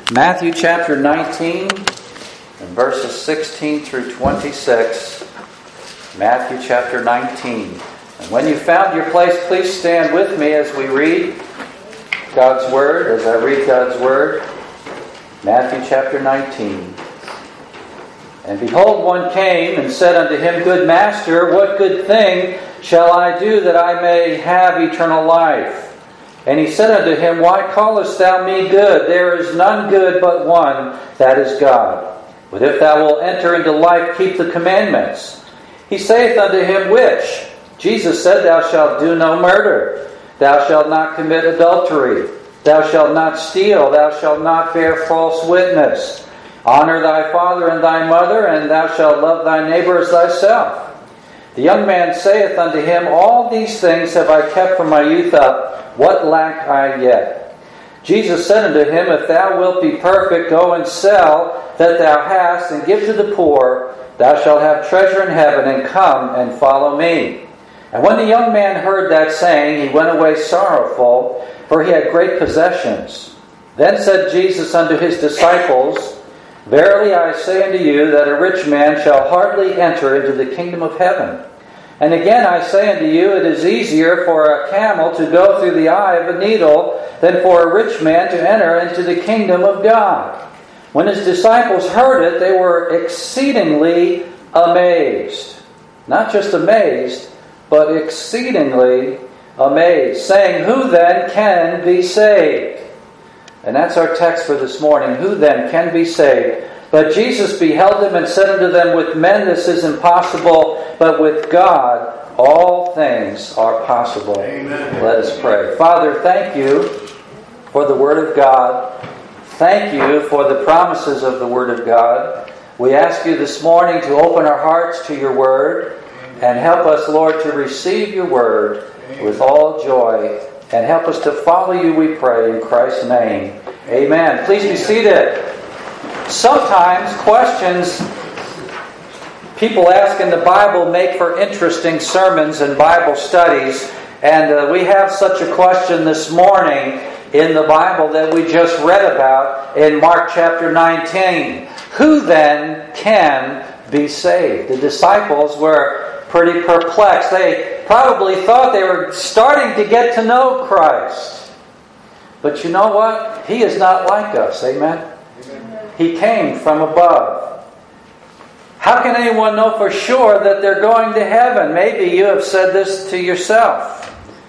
Matthew chapter 19 and verses 16 through 26. Matthew chapter 19. And when you found your place, please stand with me as we read God's Word, as I read God's Word. Matthew chapter 19. And behold, one came and said unto him, Good Master, what good thing shall I do that I may have eternal life? And he said unto him, Why callest thou me good? There is none good but one, that is God. But if thou wilt enter into life, keep the commandments. He saith unto him, Which? Jesus said, Thou shalt do no murder. Thou shalt not commit adultery. Thou shalt not steal. Thou shalt not bear false witness. Honor thy father and thy mother, and thou shalt love thy neighbor as thyself. The young man saith unto him, All these things have I kept from my youth up. What lack I yet? Jesus said unto him, If thou wilt be perfect, go and sell that thou hast, and give to the poor. Thou shalt have treasure in heaven, and come and follow me. And when the young man heard that saying, he went away sorrowful, for he had great possessions. Then said Jesus unto his disciples, Verily I say unto you, that a rich man shall hardly enter into the kingdom of heaven. And again I say unto you, it is easier for a camel to go through the eye of a needle than for a rich man to enter into the kingdom of God. When his disciples heard it, they were exceedingly amazed. Not just amazed, but exceedingly amazed, saying, Who then can be saved? And that's our text for this morning. Who then can be saved? But Jesus beheld them and said unto them, With men this is impossible, but with God all things are possible. Amen. Let us pray. Father, thank you for the Word of God. Thank you for the promises of the Word of God. We ask you this morning to open our hearts to your Word and help us, Lord, to receive your Word with all joy. And help us to follow you, we pray, in Christ's name. Amen. Please be seated. Sometimes questions people ask in the Bible make for interesting sermons and Bible studies. And we have such a question this morning in the Bible that we just read about in Mark chapter 19. Who then can be saved? The disciples were pretty perplexed. They probably thought they were starting to get to know Christ. But you know what? He is not like us. Amen? He came from above. How can anyone know for sure that they're going to heaven? Maybe you have said this to yourself.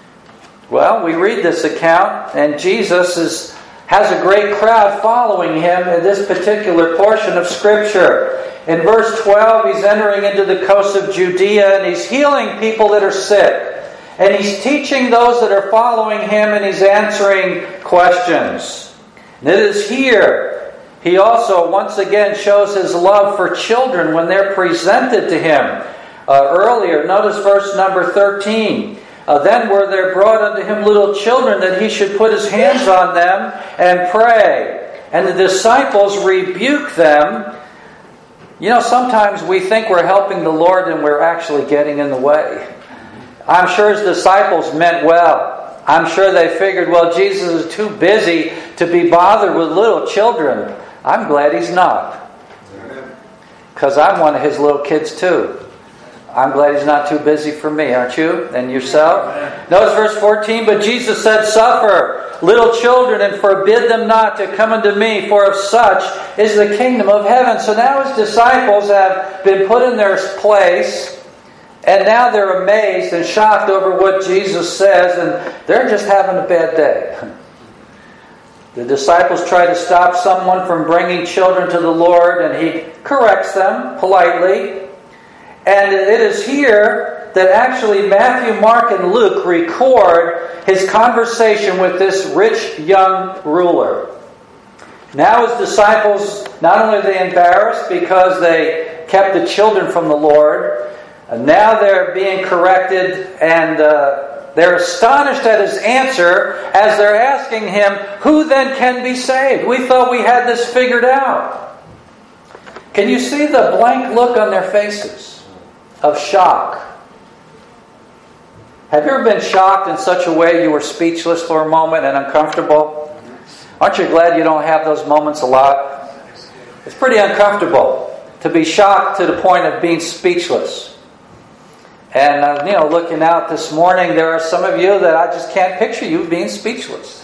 Well, we read this account, and Jesus has a great crowd following him in this particular portion of Scripture. In verse 12, he's entering into the coast of Judea, and he's healing people that are sick. And he's teaching those that are following him, and he's answering questions. And it is here he also once again shows his love for children when they're presented to him. Earlier, notice verse number 13. Then were there brought unto him little children, that he should put his hands on them and pray. And the disciples rebuke them. You know, sometimes we think we're helping the Lord and we're actually getting in the way. I'm sure his disciples meant well. I'm sure they figured, well, Jesus is too busy to be bothered with little children. I'm glad he's not. Because I'm one of his little kids too. I'm glad he's not too busy for me, aren't you? And yourself? Notice verse 14, But Jesus said, Suffer little children, and forbid them not to come unto me, for of such is the kingdom of heaven. So now his disciples have been put in their place, and now they're amazed and shocked over what Jesus says, and they're just having a bad day. The disciples try to stop someone from bringing children to the Lord, and he corrects them politely. And it is here that actually Matthew, Mark, and Luke record his conversation with this rich young ruler. Now his disciples, not only are they embarrassed because they kept the children from the Lord, now they're being corrected, and they're astonished at his answer as they're asking him, Who then can be saved? We thought we had this figured out. Can you see the blank look on their faces of shock? Have you ever been shocked in such a way you were speechless for a moment and uncomfortable? Aren't you glad you don't have those moments a lot? It's pretty uncomfortable to be shocked to the point of being speechless. And, looking out this morning, there are some of you that I just can't picture you being speechless.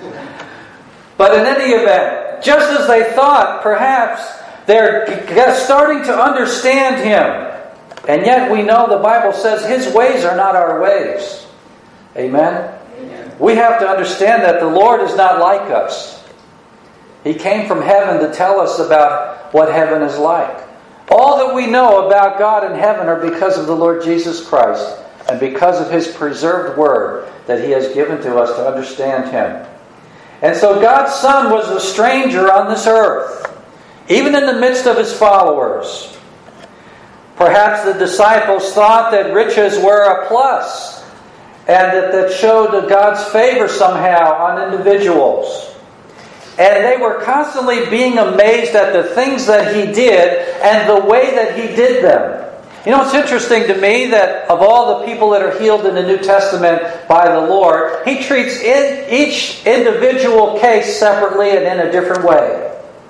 But in any event, just as they thought, perhaps they're starting to understand Him. And yet we know the Bible says His ways are not our ways. Amen? Amen. We have to understand that the Lord is not like us. He came from heaven to tell us about what heaven is like. All that we know about God in heaven are because of the Lord Jesus Christ and because of His preserved Word that He has given to us to understand Him. And so God's Son was a stranger on this earth, even in the midst of His followers. Perhaps the disciples thought that riches were a plus and that showed God's favor somehow on individuals. And they were constantly being amazed at the things that He did and the way that He did them. It's interesting to me that of all the people that are healed in the New Testament by the Lord, He treats each individual case separately and in a different way.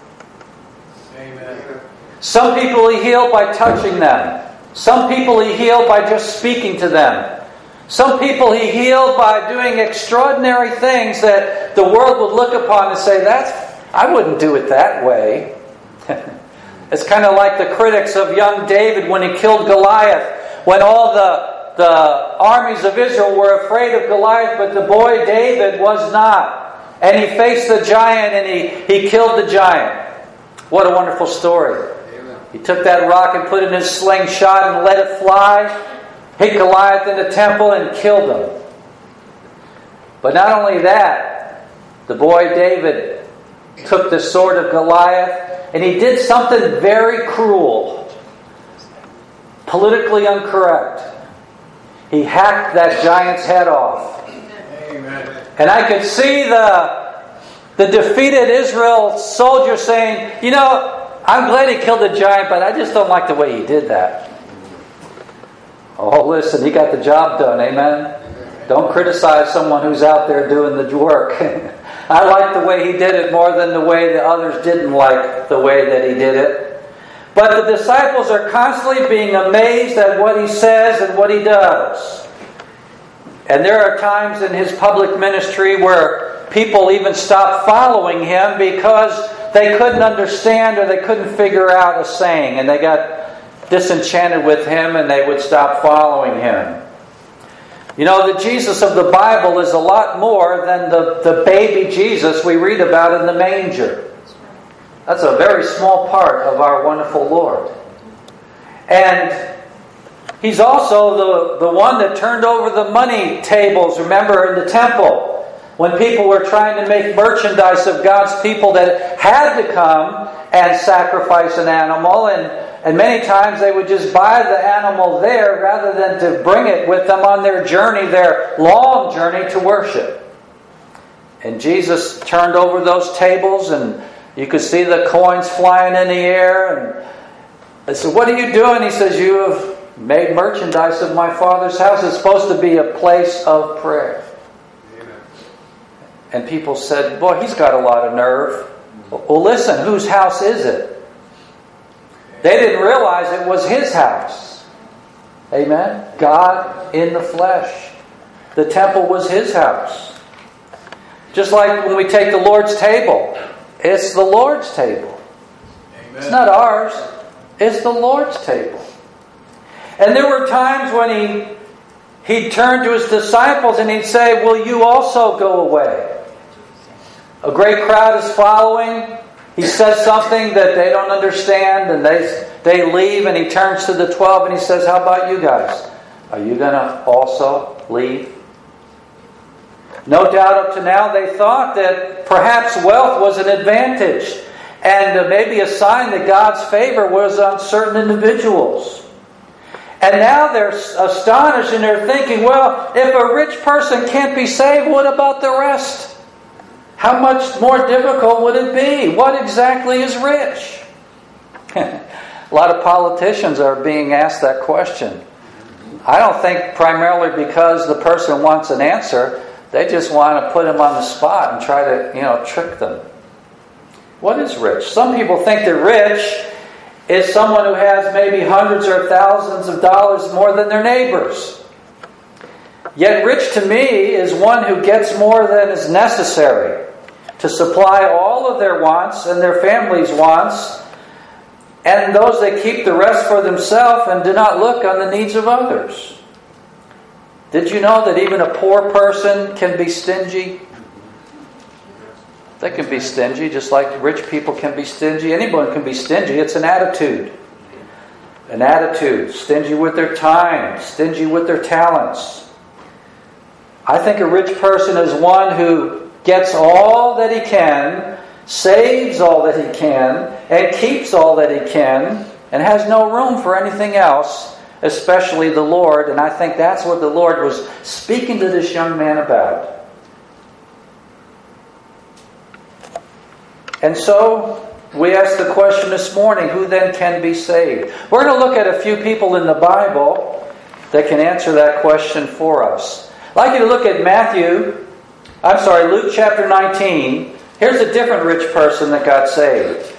Amen. Some people He healed by touching them. Some people He healed by just speaking to them. Some people He healed by doing extraordinary things that the world would look upon and say, I wouldn't do it that way. It's kind of like the critics of young David when he killed Goliath. When all the armies of Israel were afraid of Goliath, but the boy David was not. And he faced the giant and he killed the giant. What a wonderful story. Amen. He took that rock and put it in his slingshot and let it fly. Hit Goliath in the temple and killed him. But not only that, the boy David took the sword of Goliath and he did something very cruel, politically incorrect. He hacked that giant's head off. Amen. And I could see the defeated Israel soldier saying, I'm glad he killed the giant, but I just don't like the way he did that. Oh, listen, he got the job done, amen? Don't criticize someone who's out there doing the work. I like the way he did it more than the way the others didn't like the way that he did it. But the disciples are constantly being amazed at what He says and what He does. And there are times in His public ministry where people even stopped following Him because they couldn't understand or they couldn't figure out a saying, and they got disenchanted with Him and they would stop following Him. The Jesus of the Bible is a lot more than the baby Jesus we read about in the manger. That's a very small part of our wonderful Lord. And He's also the one that turned over the money tables, remember, in the temple. When people were trying to make merchandise of God's people that had to come and sacrifice an animal, and many times they would just buy the animal there rather than to bring it with them on their journey, their long journey to worship. And Jesus turned over those tables and you could see the coins flying in the air. And they said, "What are you doing?" He says, "You have made merchandise of my Father's house." It's supposed to be a place of prayer. Amen. And people said, "Boy, he's got a lot of nerve." Well, listen, whose house is it? They didn't realize it was His house. Amen? God in the flesh. The temple was His house. Just like when we take the Lord's table. It's the Lord's table. Amen. It's not ours. It's the Lord's table. And there were times when He'd turn to His disciples and He'd say, "Will you also go away?" A great crowd is following. He says something that they don't understand, and they leave, and He turns to the 12 and He says, "How about you guys? Are you going to also leave?" No doubt up to now they thought that perhaps wealth was an advantage and maybe a sign that God's favor was on certain individuals. And now they're astonished and they're thinking, well, if a rich person can't be saved, what about the rest? How much more difficult would it be? What exactly is rich? A lot of politicians are being asked that question. I don't think primarily because the person wants an answer. They just want to put them on the spot and try to, trick them. What is rich? Some people think that rich is someone who has maybe hundreds or thousands of dollars more than their neighbors. Yet rich to me is one who gets more than is necessary to supply all of their wants and their family's wants, and those that keep the rest for themselves and do not look on the needs of others. Did you know that even a poor person can be stingy? They can be stingy, just like rich people can be stingy. Anyone can be stingy. It's an attitude. An attitude. Stingy with their time. Stingy with their talents. I think a rich person is one who gets all that he can, saves all that he can, and keeps all that he can, and has no room for anything else, especially the Lord. And I think that's what the Lord was speaking to this young man about. And so, we ask the question this morning, who then can be saved? We're going to look at a few people in the Bible that can answer that question for us. I'd like you to look at Luke chapter 19. Here's a different rich person that got saved.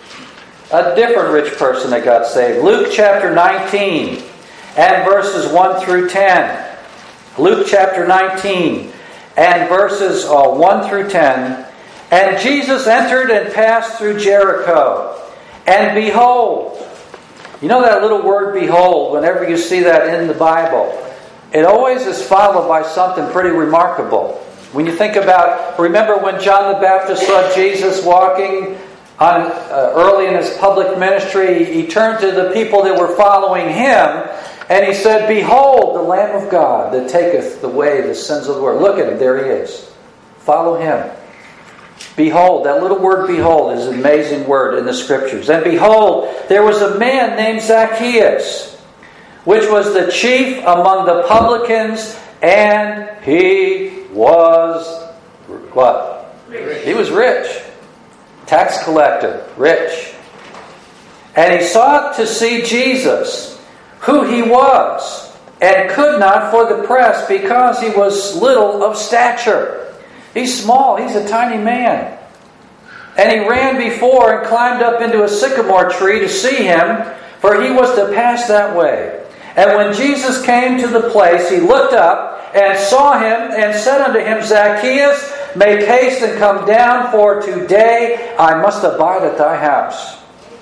A different rich person that got saved. Luke chapter 19 and verses 1 through 10. Luke chapter 19 and verses 1 through 10. And Jesus entered and passed through Jericho. And behold, you know that little word behold, whenever you see that in the Bible, it always is followed by something pretty remarkable. When you think about, remember when John the Baptist saw Jesus walking early in his public ministry, he turned to the people that were following him, and he said, "Behold, the Lamb of God that taketh away the sins of the world." Look at him, there he is. Follow him. Behold, that little word behold is an amazing word in the Scriptures. And behold, there was a man named Zacchaeus, which was the chief among the publicans, and he was what? Rich. He was rich. Tax collector, rich. And he sought to see Jesus, who he was, and could not for the press, because he was little of stature. He's small. He's a tiny man. And he ran before and climbed up into a sycamore tree to see him, for he was to pass that way. And when Jesus came to the place, he looked up and saw him and said unto him, "Zacchaeus, make haste and come down, for today I must abide at thy house."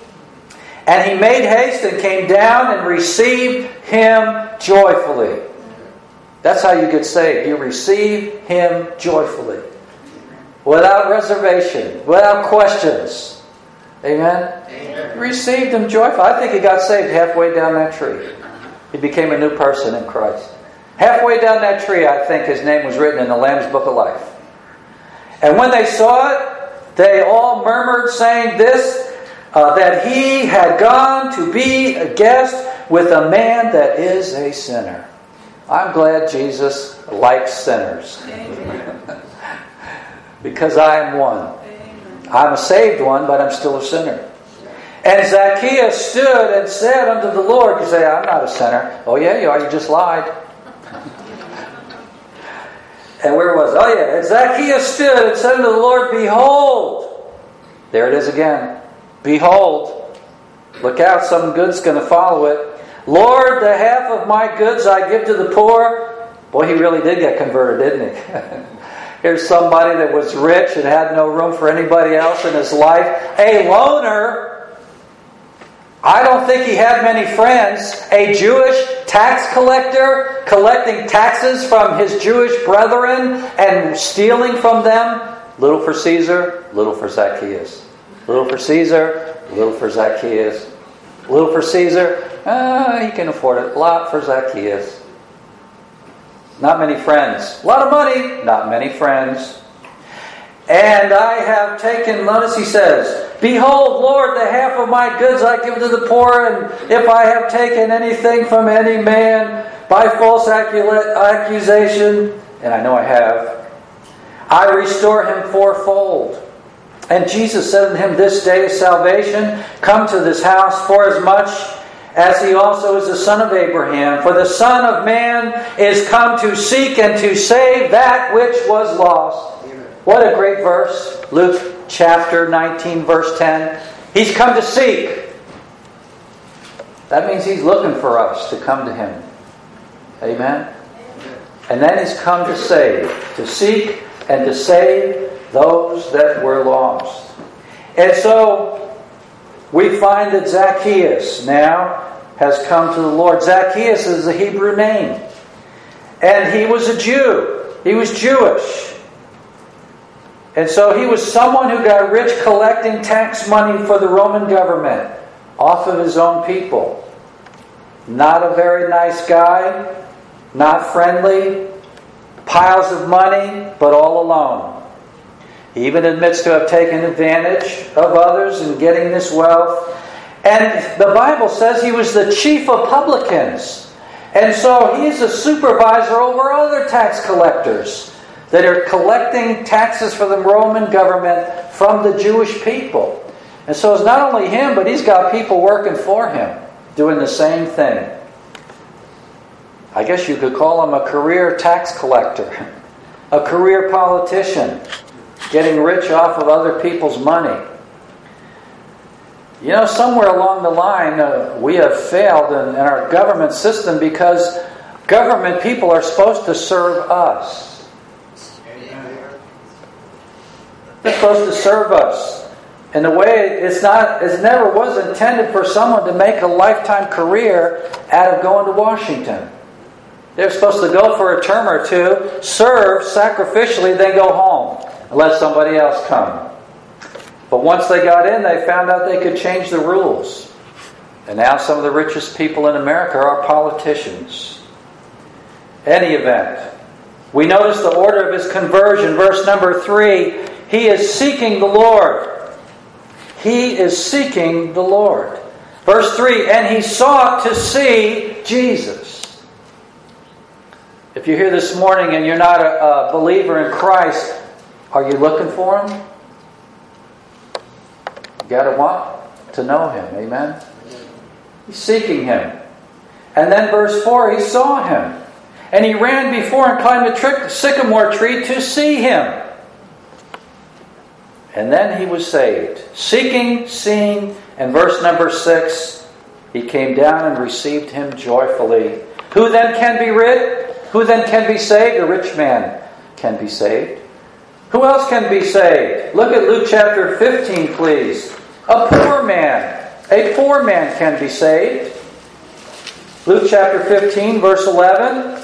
And he made haste and came down and received him joyfully. That's how you get saved. You receive him joyfully. Without reservation. Without questions. Amen? Amen. Received him joyfully. I think he got saved halfway down that tree. He became a new person in Christ. Halfway down that tree, I think his name was written in the Lamb's Book of Life. And when they saw it, they all murmured, saying this, that he had gone to be a guest with a man that is a sinner. I'm glad Jesus likes sinners. Because I am one. I'm a saved one, but I'm still a sinner. And Zacchaeus stood and said unto the Lord, you say, "I'm not a sinner." "Oh yeah, you are. You just lied." And where was it? Oh yeah. And Zacchaeus stood and said unto the Lord, "Behold." There it is again. "Behold." Look out, some good's going to follow it. "Lord, the half of my goods I give to the poor." Boy, he really did get converted, didn't he? Here's somebody that was rich and had no room for anybody else in his life. A loner. I don't think he had many friends. A Jewish tax collector, collecting taxes from his Jewish brethren and stealing from them. Little for Caesar, little for Zacchaeus. Little for Caesar, little for Zacchaeus. Little for Caesar, he can afford it. A lot for Zacchaeus. Not many friends. A lot of money, not many friends. "And I have taken," notice he says, "Behold, Lord, the half of my goods I give to the poor, and if I have taken anything from any man by false accusation," and I know I have, "I restore him fourfold." And Jesus said unto him, "This day is salvation come to this house, forasmuch as he also is the son of Abraham. For the Son of Man is come to seek and to save that which was lost. What a great verse. Luke chapter 19, verse 10. He's come to seek. That means He's looking for us to come to Him. Amen? And then He's come to save. To seek and to save those that were lost. And so we find that Zacchaeus now has come to the Lord. Zacchaeus is a Hebrew name. And he was a Jew. He was Jewish. And so he was someone who got rich collecting tax money for the Roman government off of his own people. Not a very nice guy. Not friendly. Piles of money, but all alone. He even admits to have taken advantage of others in getting this wealth. And the Bible says he was the chief of publicans. And so he's a supervisor over other tax collectors that are collecting taxes for the Roman government from the Jewish people. And so it's not only him, but he's got people working for him doing the same thing. I guess you could call him a career tax collector, a career politician, getting rich off of other people's money. You know, somewhere along the line, we have failed in our government system because government people are supposed to serve us. They're supposed to serve us. In a way, it never was intended for someone to make a lifetime career out of going to Washington. They're supposed to go for a term or two, serve sacrificially, then go home and let somebody else come. But once they got in, they found out they could change the rules. And now some of the richest people in America are politicians. Any event, we notice the order of his conversion. Verse number 3, he is seeking the Lord. He is seeking the Lord. Verse 3, and he sought to see Jesus. If you're here this morning and you're not a believer in Christ, are you looking for Him? You got to want to know Him. Amen? He's seeking Him. And then verse 4, he saw Him. And he ran before and climbed a sycamore tree to see Him. And then he was saved. Seeking, seeing, and verse number 6, he came down and received Him joyfully. Who then can be rid? Who then can be saved? A rich man can be saved. Who else can be saved? Look at Luke chapter 15, please. A poor man can be saved. Luke chapter 15, verse 11.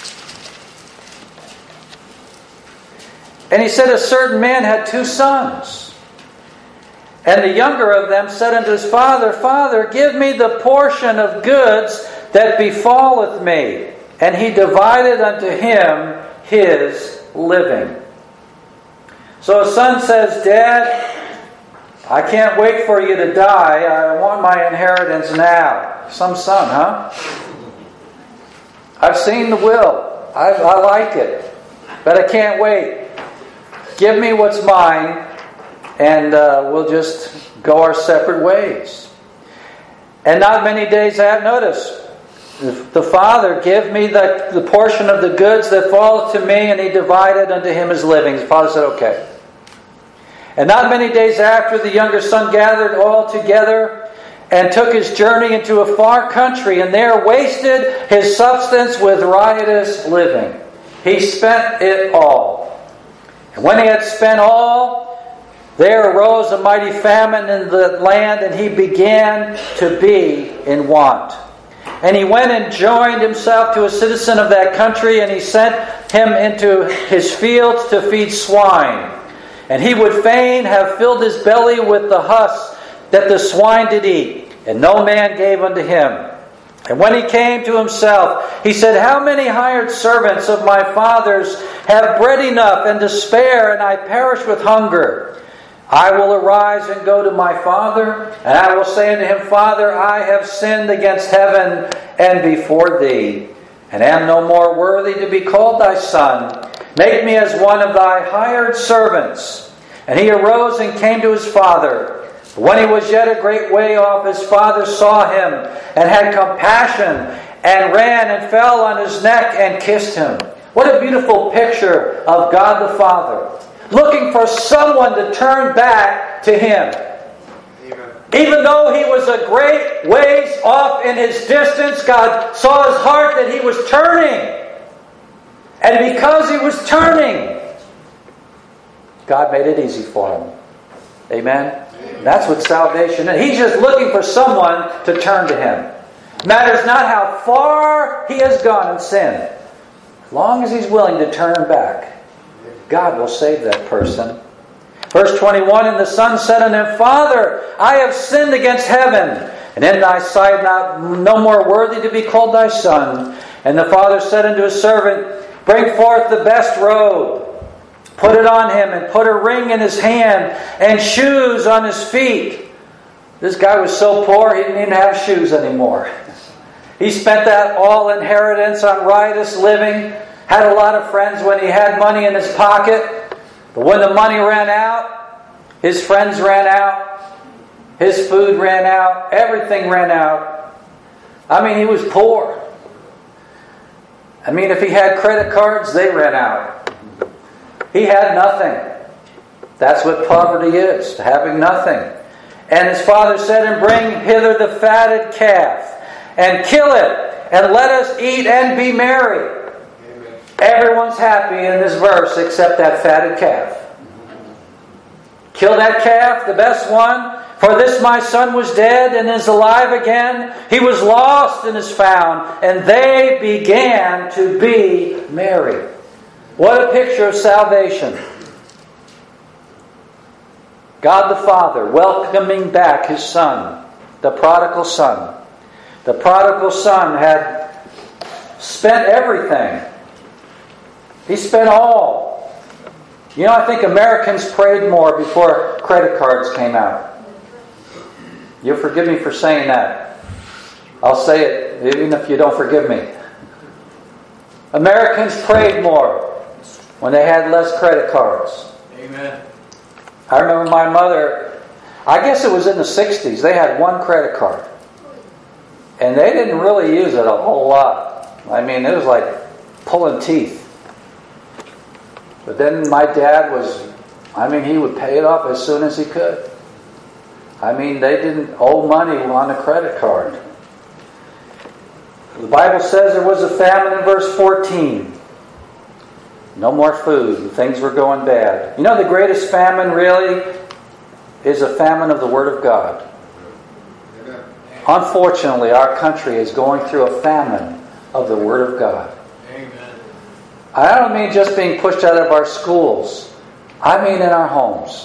And he said, a certain man had 2 sons. And the younger of them said unto his father, Father, give me the portion of goods that befalleth me. And he divided unto him his living. So a son says, Dad, I can't wait for you to die. I want my inheritance now. Some son, huh? I've seen the will. I like it. But I can't wait. Give me what's mine, and we'll just go our separate ways. And not many days after, notice, the father, give me the portion of the goods that falleth to me, and he divided unto him his living. The father said, okay. And not many days after, the younger son gathered all together and took his journey into a far country, and there wasted his substance with riotous living. He spent it all. And when he had spent all, there arose a mighty famine in the land, and he began to be in want. And he went and joined himself to a citizen of that country, and he sent him into his fields to feed swine. And he would fain have filled his belly with the husks that the swine did eat, and no man gave unto him. And when he came to himself, he said, How many hired servants of my father's have bread enough and to spare, and I perish with hunger? I will arise and go to my father, and I will say unto him, Father, I have sinned against heaven and before thee, and am no more worthy to be called thy son. Make me as one of thy hired servants. And he arose and came to his father. When he was yet a great way off, his father saw him and had compassion and ran and fell on his neck and kissed him. What a beautiful picture of God the Father, looking for someone to turn back to Him. Amen. Even though he was a great ways off in his distance, God saw his heart that he was turning. And because he was turning, God made it easy for him. Amen? That's what salvation is. He's just looking for someone to turn to Him. Matters not how far he has gone in sin. As long as he's willing to turn back, God will save that person. Verse 21, and the son said unto him, Father, I have sinned against heaven, and in thy sight no more worthy to be called thy son. And the father said unto his servant, Bring forth the best robe, put it on him, and put a ring in his hand, and shoes on his feet. This guy was so poor, he didn't even have shoes anymore. He spent that all inheritance on riotous living, had a lot of friends when he had money in his pocket. But when the money ran out, his friends ran out, his food ran out, everything ran out. I mean, he was poor. I mean, if he had credit cards, they ran out. He had nothing. That's what poverty is, having nothing. And his father said, And bring hither the fatted calf, and kill it, and let us eat and be merry. Amen. Everyone's happy in this verse except that fatted calf. Kill that calf, the best one. For this my son was dead and is alive again. He was lost and is found. And they began to be merry. What a picture of salvation. God the Father welcoming back His Son, the prodigal son. The prodigal son had spent everything. He spent all. You know, I think Americans prayed more before credit cards came out. You'll forgive me for saying that. I'll say it even if you don't forgive me. Americans prayed more when they had less credit cards. Amen. I remember my mother, I guess it was in the 60s, they had one credit card. And they didn't really use it a whole lot. I mean, it was like pulling teeth. But then my dad he would pay it off as soon as he could. I mean, they didn't owe money on a credit card. The Bible says there was a famine in verse 14. No more food. Things were going bad. You know, the greatest famine really is a famine of the Word of God. Unfortunately, our country is going through a famine of the Word of God. Amen. I don't mean just being pushed out of our schools. I mean in our homes.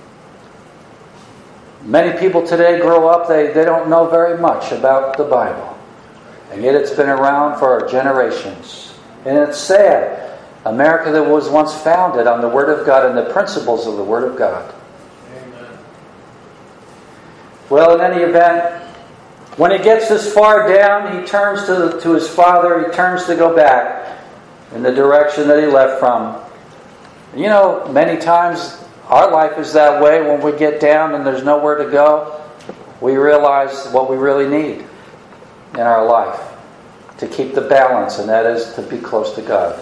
Many people today grow up, they don't know very much about the Bible. And yet it's been around for generations. And it's sad. America that was once founded on the Word of God and the principles of the Word of God. Amen. Well, in any event, when he gets this far down, he turns to his father. He turns to go back in the direction that he left from. You know, many times our life is that way. When we get down and there's nowhere to go, we realize what we really need in our life to keep the balance, and that is to be close to God.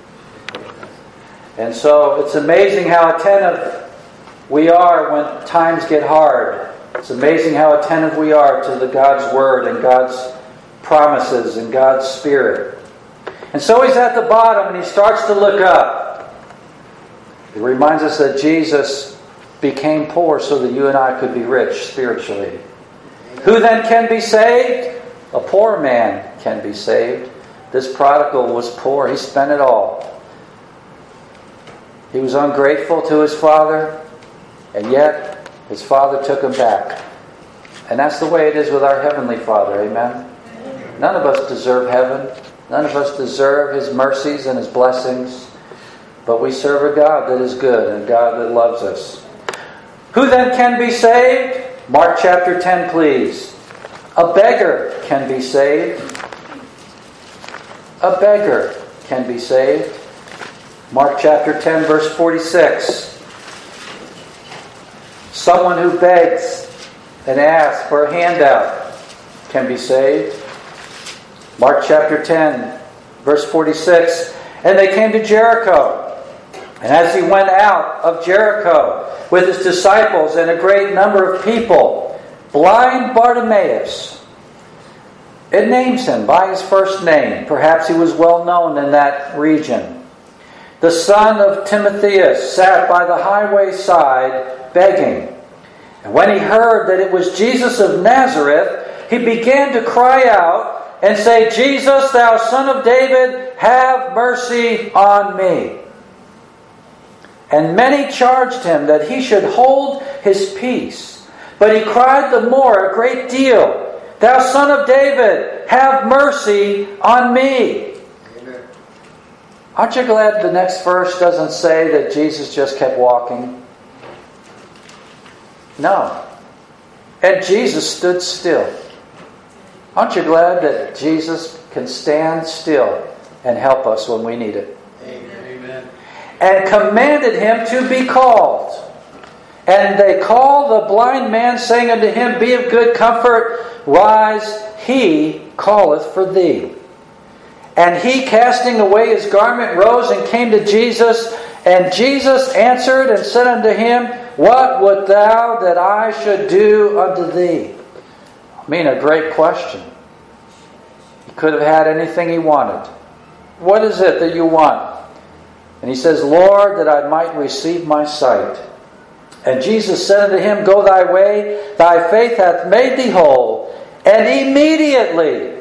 And so it's amazing how attentive we are when times get hard. It's amazing how attentive we are to God's Word and God's promises and God's Spirit. And so he's at the bottom and he starts to look up. It reminds us that Jesus became poor so that you and I could be rich spiritually. Who then can be saved? A poor man can be saved. This prodigal was poor. He spent it all. He was ungrateful to his father, and yet his father took him back. And that's the way it is with our Heavenly Father. Amen? None of us deserve heaven. None of us deserve His mercies and His blessings. But we serve a God that is good and a God that loves us. Who then can be saved? Mark chapter 10, please. A beggar can be saved. A beggar can be saved. Mark chapter 10, verse 46. Someone who begs and ask for a handout can be saved. Mark chapter 10, verse 46. And they came to Jericho. And as he went out of Jericho with his disciples and a great number of people, blind Bartimaeus, it names him by his first name. Perhaps he was well known in that region. The son of Timotheus sat by the highway side begging. And when he heard that it was Jesus of Nazareth, he began to cry out and say, Jesus, thou son of David, have mercy on me. And many charged him that he should hold his peace. But he cried the more a great deal, Thou son of David, have mercy on me. Amen. Aren't you glad the next verse doesn't say that Jesus just kept walking? No. And Jesus stood still. Aren't you glad that Jesus can stand still and help us when we need it? Amen. And commanded him to be called. And they called the blind man, saying unto him, Be of good comfort, rise, he calleth for thee. And he, casting away his garment, rose and came to Jesus. And Jesus answered and said unto him, What would thou that I should do unto thee? I mean, a great question. He could have had anything he wanted. What is it that you want? And he says, Lord, that I might receive my sight. And Jesus said unto him, Go thy way, thy faith hath made thee whole. And immediately,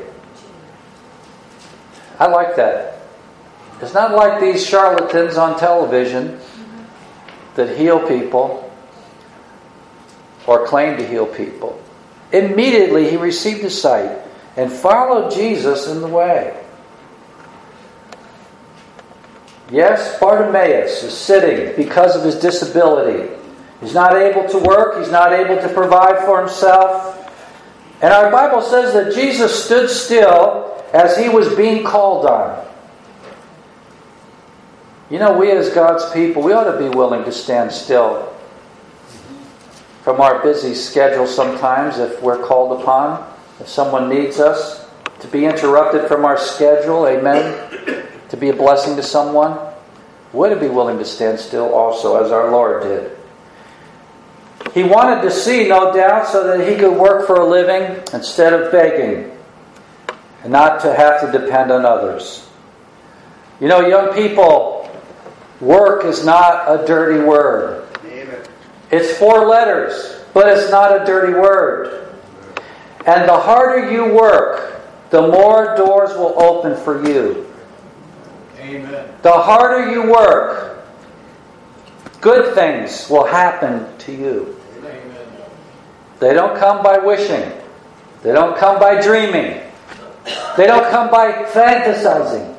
I like that. It's not like these charlatans on television that heal people or claim to heal people. Immediately he received his sight and followed Jesus in the way. Yes, Bartimaeus is sitting because of his disability. He's not able to work. He's not able to provide for himself. And our Bible says that Jesus stood still as he was being called on. You know, we as God's people, we ought to be willing to stand still from our busy schedule sometimes if we're called upon. If someone needs us to be interrupted from our schedule, amen, to be a blessing to someone, we're to be willing to stand still also as our Lord did. He wanted to see, no doubt, so that he could work for a living instead of begging and not to have to depend on others. You know, young people, work is not a dirty word. Amen. It's 4 letters, but it's not a dirty word. And the harder you work, the more doors will open for you. Amen. The harder you work, good things will happen to you. Amen. They don't come by wishing. They don't come by dreaming. They don't come by fantasizing.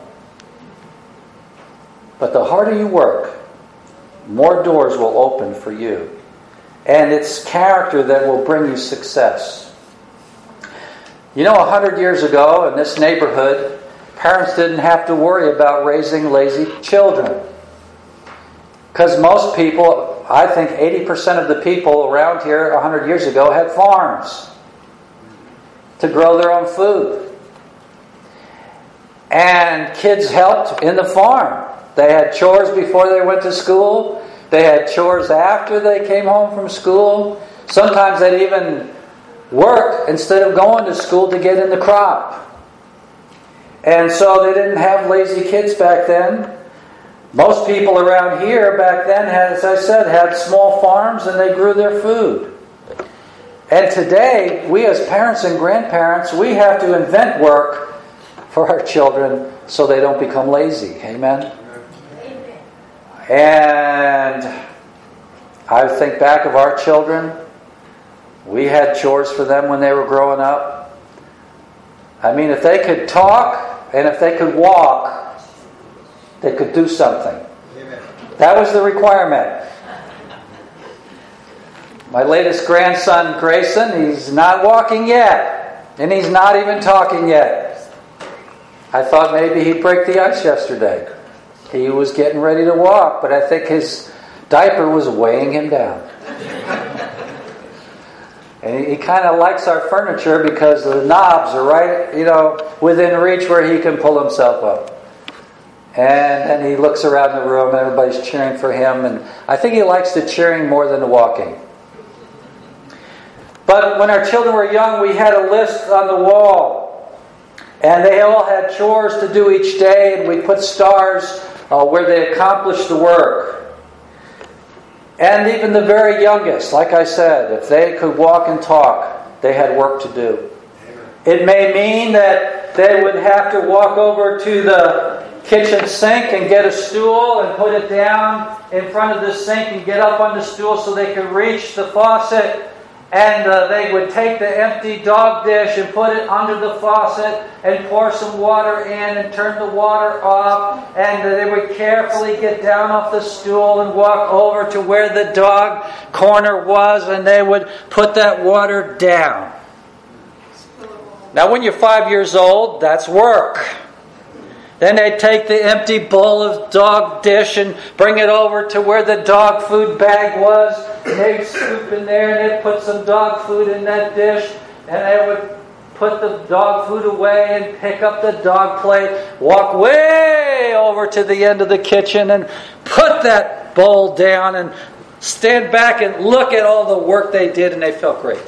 But the harder you work, more doors will open for you. And it's character that will bring you success. You know, 100 years ago in this neighborhood, parents didn't have to worry about raising lazy children. Because most people, I think 80% of the people around here 100 years ago had farms to grow their own food. And kids helped in the farm. They had chores before they went to school. They had chores after they came home from school. Sometimes they'd even work instead of going to school to get in the crop. And so they didn't have lazy kids back then. Most people around here back then, as I said, had small farms and they grew their food. And today, we as parents and grandparents, we have to invent work for our children so they don't become lazy. Amen? And I think back of our children. We had chores for them when they were growing up. I mean, if they could talk and if they could walk, they could do something. Amen. That was the requirement. My latest grandson, Grayson, he's not walking yet. And he's not even talking yet. I thought maybe he'd break the ice yesterday. He was getting ready to walk, but I think his diaper was weighing him down. And he kind of likes our furniture because the knobs are right, within reach where he can pull himself up. And then he looks around the room and everybody's cheering for him. And I think he likes the cheering more than the walking. But when our children were young, we had a list on the wall. And they all had chores to do each day. And we put stars where they accomplished the work. And even the very youngest, like I said, if they could walk and talk, they had work to do. It may mean that they would have to walk over to the kitchen sink and get a stool and put it down in front of the sink and get up on the stool so they could reach the faucet. And they would take the empty dog dish and put it under the faucet and pour some water in and turn the water off. And they would carefully get down off the stool and walk over to where the dog corner was, and they would put that water down. Now when you're 5 years old, that's work. Then they'd take the empty bowl of dog dish and bring it over to where the dog food bag was. And they'd scoop in there and they'd put some dog food in that dish. And they would put the dog food away and pick up the dog plate, walk way over to the end of the kitchen and put that bowl down and stand back and look at all the work they did, and they felt great.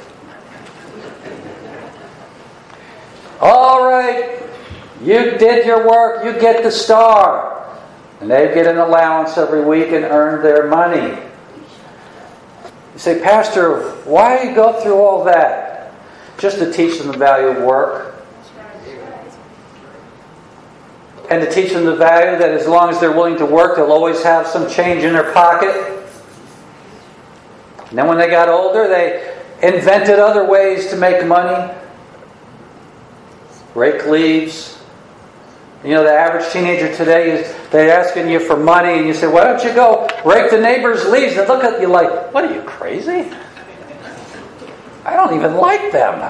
All right. You did your work, you get the star. And they get an allowance every week and earn their money. You say, Pastor, why do you go through all that? Just to teach them the value of work. And to teach them the value that as long as they're willing to work, they'll always have some change in their pocket. And then when they got older, they invented other ways to make money. Rake leaves. The average teenager today they're asking you for money, and you say, why don't you go rake the neighbor's leaves? They look at you like, what are you, crazy? I don't even like them.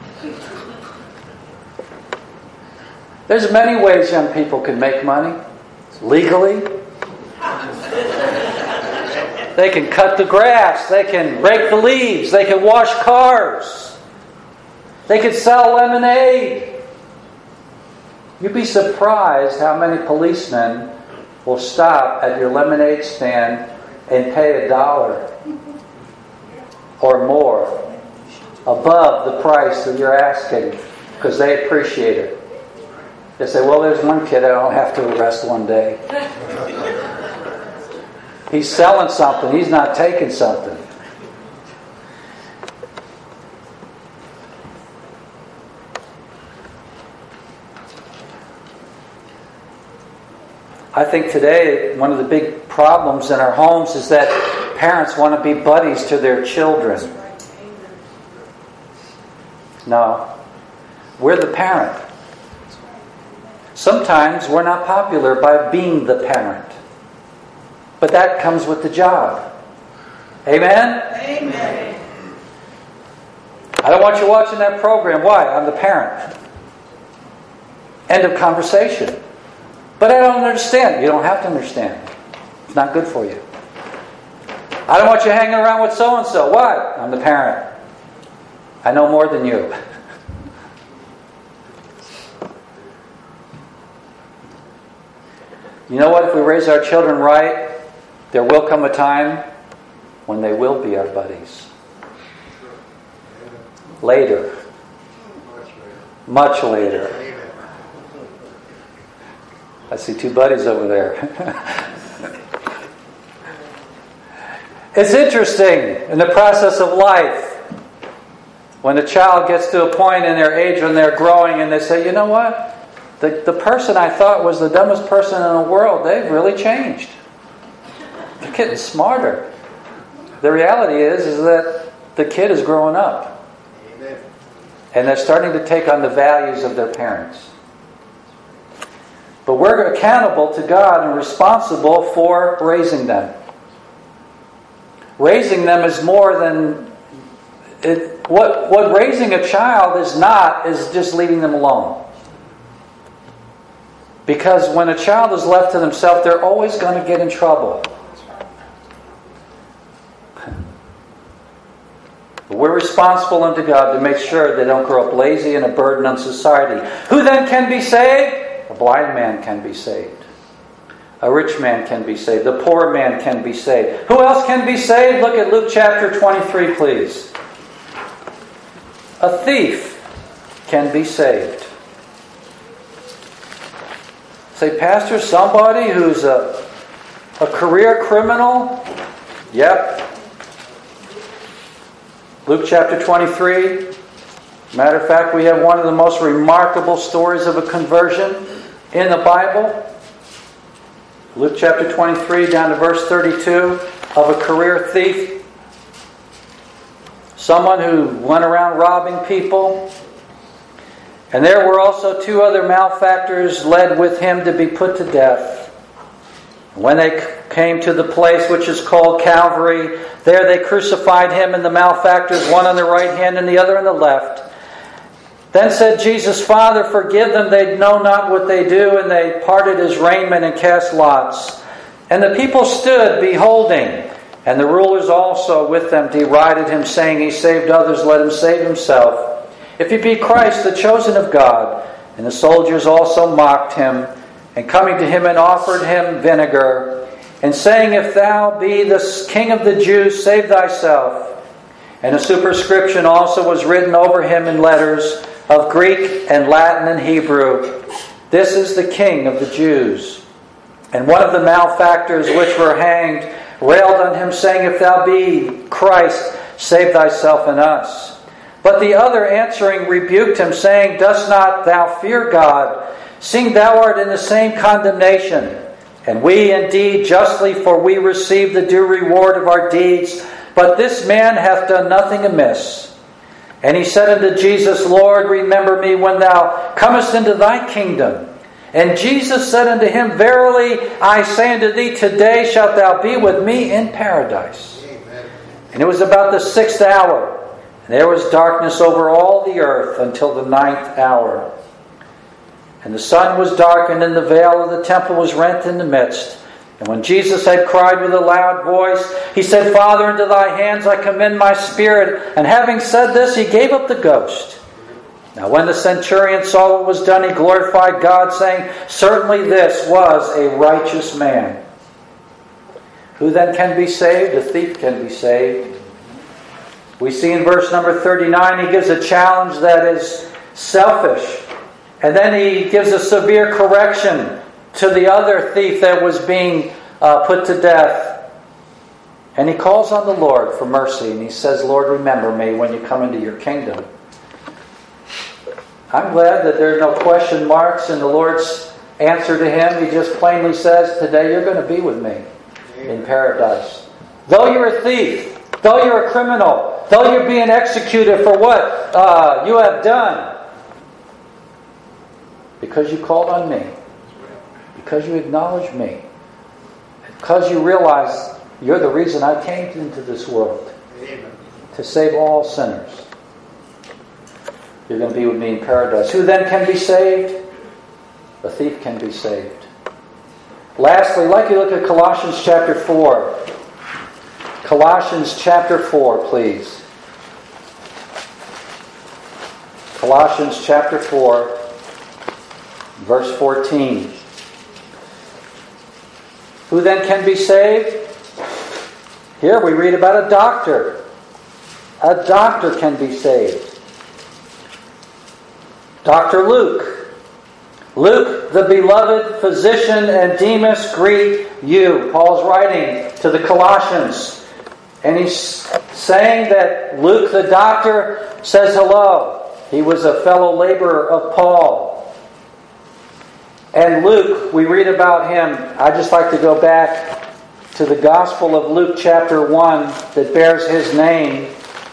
There's many ways young people can make money. Legally. They can cut the grass. They can rake the leaves. They can wash cars. They can sell lemonade. You'd be surprised how many policemen will stop at your lemonade stand and pay $1 or more above the price that you're asking because they appreciate it. They say, well, there's one kid I don't have to arrest one day. He's selling something. He's not taking something. I think today one of the big problems in our homes is that parents want to be buddies to their children. No. We're the parent. Sometimes we're not popular by being the parent. But that comes with the job. Amen? Amen. I don't want you watching that program. Why? I'm the parent. End of conversation. But I don't understand. You don't have to understand. It's not good for you. I don't want you hanging around with so-and-so. Why? I'm the parent. I know more than you. You know what? If we raise our children right, there will come a time when they will be our buddies. Later. Much later. I see two buddies over there. It's interesting in the process of life when a child gets to a point in their age when they're growing and they say, you know what? The person I thought was the dumbest person in the world, they've really changed. They're getting smarter. The reality is that the kid is growing up. Amen. And they're starting to take on the values of their parents. But we're accountable to God and responsible for raising them. Raising them is more than... What raising a child is not is just leaving them alone. Because when a child is left to themselves, they're always going to get in trouble. But we're responsible unto God to make sure they don't grow up lazy and a burden on society. Who then can be saved? A blind man can be saved. A rich man can be saved. A poor man can be saved. Who else can be saved? Look at Luke chapter 23, please. A thief can be saved. Say, Pastor, somebody who's a career criminal? Yep. Luke chapter 23. Matter of fact, we have one of the most remarkable stories of a conversion in the Bible. Luke chapter 23 down to verse 32 of a career thief. Someone who went around robbing people. And there were also two other malefactors led with him to be put to death. When they came to the place which is called Calvary, there they crucified him and the malefactors, one on the right hand and the other on the left. Then said Jesus, Father, forgive them, they know not what they do. And they parted his raiment and cast lots. And the people stood beholding. And the rulers also with them derided him, saying, He saved others, let him save himself. If he be Christ, the chosen of God. And the soldiers also mocked him, and coming to him and offered him vinegar, and saying, If thou be the King of the Jews, save thyself. And a superscription also was written over him in letters of Greek and Latin and Hebrew, This is the King of the Jews. And one of the malefactors which were hanged railed on him, saying, If thou be Christ, save thyself and us. But the other answering rebuked him, saying, Dost not thou fear God, seeing thou art in the same condemnation? And we indeed justly, for we receive the due reward of our deeds. But this man hath done nothing amiss. And he said unto Jesus, Lord, remember me when thou comest into thy kingdom. And Jesus said unto him, Verily I say unto thee, today shalt thou be with me in paradise. Amen. And it was about the 6th hour, and there was darkness over all the earth until the 9th hour. And the sun was darkened, and the veil of the temple was rent in the midst. And when Jesus had cried with a loud voice, he said, Father, into thy hands I commend my spirit. And having said this, he gave up the ghost. Now when the centurion saw what was done, he glorified God, saying, Certainly this was a righteous man. Who then can be saved? A thief can be saved. We see in verse number 39, he gives a challenge that is selfish. And then he gives a severe correction to the other thief that was being put to death. And he calls on the Lord for mercy. And he says, Lord, remember me when you come into your kingdom. I'm glad that there are no question marks in the Lord's answer to him. He just plainly says, today you're going to be with me in paradise. Though you're a thief, though you're a criminal, though you're being executed for what you have done, because you called on me, because you acknowledged me, because you realize you're the reason I came into this world, to save all sinners. You're going to be with me in paradise. Who then can be saved? A thief can be saved. Lastly, I'd like you to look at Colossians chapter 4. Colossians chapter 4, please. Colossians chapter 4, verse 14. Who then can be saved? Here we read about a doctor. A doctor can be saved. Dr. Luke. Luke, the beloved physician, and Demas greet you. Paul's writing to the Colossians. And he's saying that Luke, the doctor, says hello. He was a fellow laborer of Paul. And Luke, we read about him. I'd just like to go back to the Gospel of Luke chapter 1 that bears his name.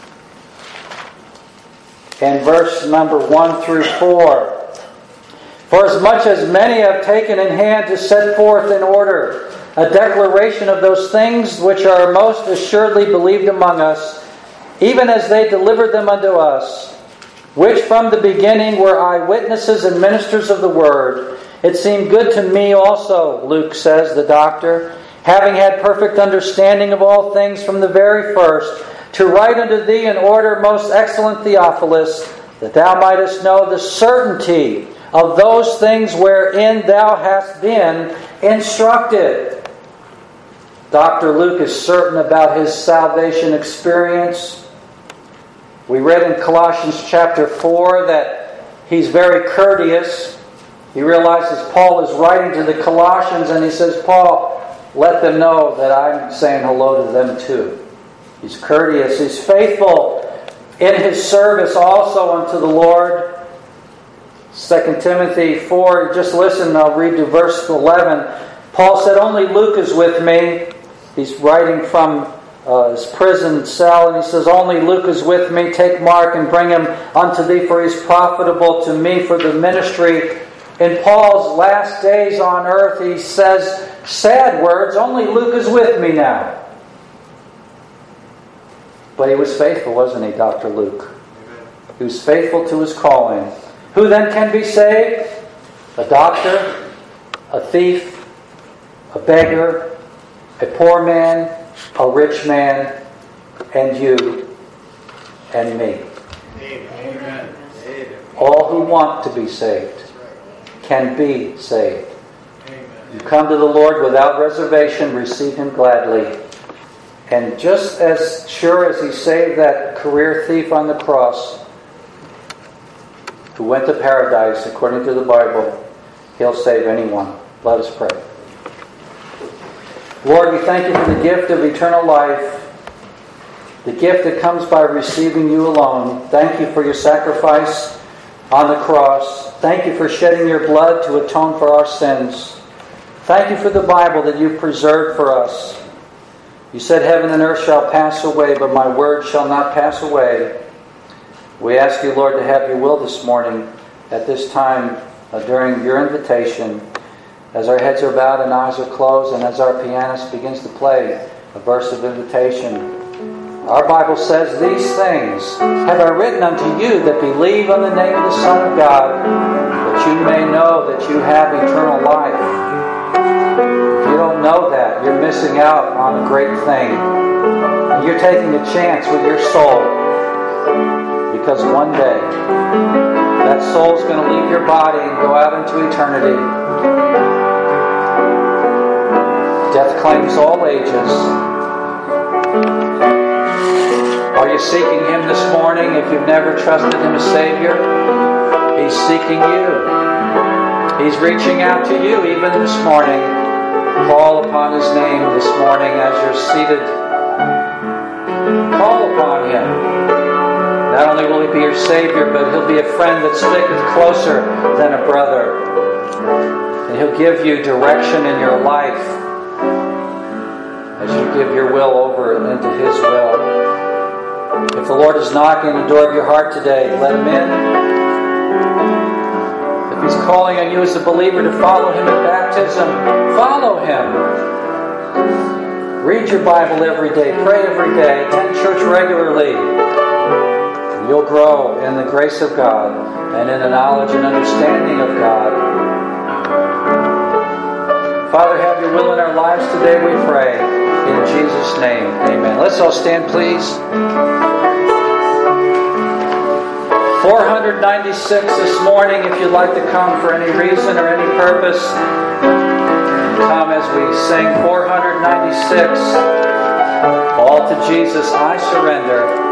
And verse number 1 through 4. For as much as many have taken in hand to set forth in order a declaration of those things which are most assuredly believed among us, even as they delivered them unto us, which from the beginning were eyewitnesses and ministers of the word, it seemed good to me also, Luke says, the doctor, having had perfect understanding of all things from the very first, to write unto thee in order, most excellent Theophilus, that thou mightest know the certainty of those things wherein thou hast been instructed. Dr. Luke is certain about his salvation experience. We read in Colossians chapter 4 that he's very courteous. He realizes Paul is writing to the Colossians, and he says, Paul, let them know that I'm saying hello to them too. He's courteous. He's faithful in his service also unto the Lord. 2 Timothy 4, just listen, I'll read to verse 11. Paul said, only Luke is with me. He's writing from his prison cell, and he says, only Luke is with me. Take Mark and bring him unto thee, for he is profitable to me for the ministry. In Paul's last days on earth, he says sad words, only Luke is with me now. But he was faithful, wasn't he, Dr. Luke? He was faithful to his calling. Who then can be saved? A doctor, a thief, a beggar, a poor man, a rich man, and you, and me. Amen. All who want to be saved can be saved. You come to the Lord without reservation, receive Him gladly. And just as sure as He saved that career thief on the cross, who went to paradise according to the Bible, He'll save anyone. Let us pray. Lord, we thank You for the gift of eternal life, the gift that comes by receiving You alone. Thank You for Your sacrifice on the cross. Thank You for shedding Your blood to atone for our sins. Thank You for the Bible that You've preserved for us. You said heaven and earth shall pass away, but My word shall not pass away. We ask You, Lord, to have Your will this morning at this time during Your invitation, as our heads are bowed and eyes are closed, and as our pianist begins to play a verse of invitation. Our Bible says, these things have I written unto you that believe on the name of the Son of God, that you may know that you have eternal life. If you don't know that, you're missing out on a great thing. And you're taking a chance with your soul. Because one day, that soul's going to leave your body and go out into eternity. Death claims all ages. Are you seeking Him this morning? If you've never trusted Him as Savior, He's seeking you. He's reaching out to you even this morning. Call upon His name this morning as you're seated. Call upon Him. Not only will He be your Savior, but He'll be a friend that sticketh closer than a brother. And He'll give you direction in your life as you give your will over into His will. If the Lord is knocking on the door of your heart today, let Him in. If He's calling on you as a believer to follow Him at baptism, follow Him. Read your Bible every day, pray every day, attend church regularly. You'll grow in the grace of God and in the knowledge and understanding of God. Father, have Your will in our lives today, we pray. In Jesus' name, amen. Let's all stand, please. 496 this morning. If you'd like to come for any reason or any purpose, come as we sing 496. All to Jesus I surrender.